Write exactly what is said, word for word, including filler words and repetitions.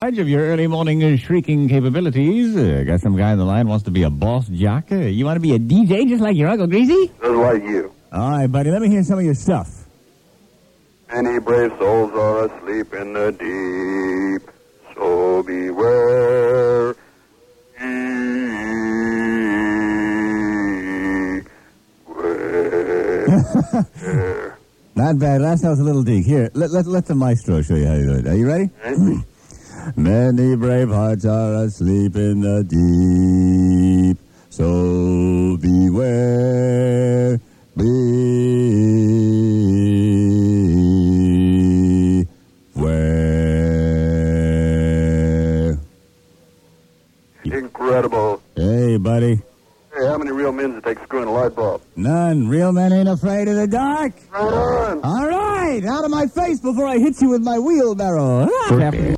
charge of your early morning uh, shrieking capabilities. Uh, got some guy on the line wants to be a boss jock. Uh, you want to be a D J just like your Uncle Greasy? Just like you. All right, buddy, let me hear some of your stuff. Many brave souls are asleep in the deep, so beware. Beware. Not bad. Last note was a little deep. Here, let, let, let the maestro show you how you do it. Are you ready? Right. Many brave hearts are asleep in the deep, so beware, beware. Incredible. Hey, buddy. Hey, how many real men does it take screwing a light bulb? None. Real men ain't afraid of the dark. Right on. All right, out of my face before I hit you with my wheelbarrow.